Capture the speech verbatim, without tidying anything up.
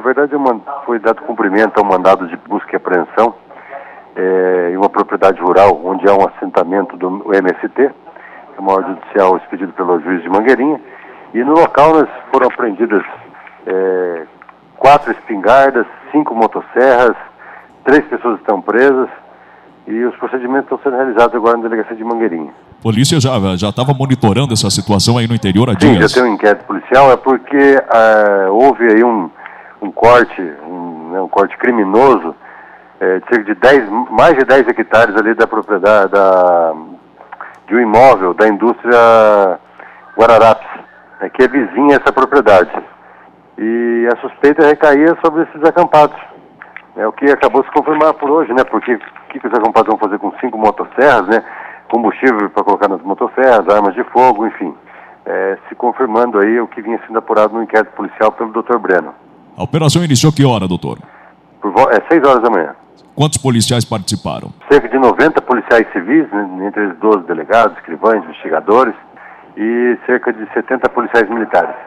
verdade, foi dado cumprimento ao mandado de busca e apreensão é, em uma propriedade rural, onde há um assentamento do M S T, que é uma ordem judicial expedida pelo juiz de Mangueirinha, e no local nós foram apreendidas é, quatro espingardas, cinco motosserras, três pessoas estão presas, e os procedimentos estão sendo realizados agora na delegacia de Mangueirinha. A polícia já já estava monitorando essa situação aí no interior há Sim, dias? já tem um inquérito policial, é porque uh, houve aí um, um corte, um, né, um corte criminoso, é, de cerca de dez, mais de dez hectares ali da propriedade, da, de um imóvel da indústria Guararapes, né, que é vizinha a essa propriedade. E a suspeita recaía sobre esses acampados. É o que acabou se confirmar por hoje, né? Porque o que, que os acampados vão fazer com cinco motosserras, né? Combustível para colocar nas motosserras, armas de fogo, enfim. É, se confirmando aí o que vinha sendo apurado no inquérito policial pelo doutor Breno. A operação iniciou que hora, doutor? Por, é seis horas da manhã. Quantos policiais participaram? Cerca de noventa policiais civis, né, entre eles doze delegados, escrivães, investigadores, e cerca de setenta policiais militares.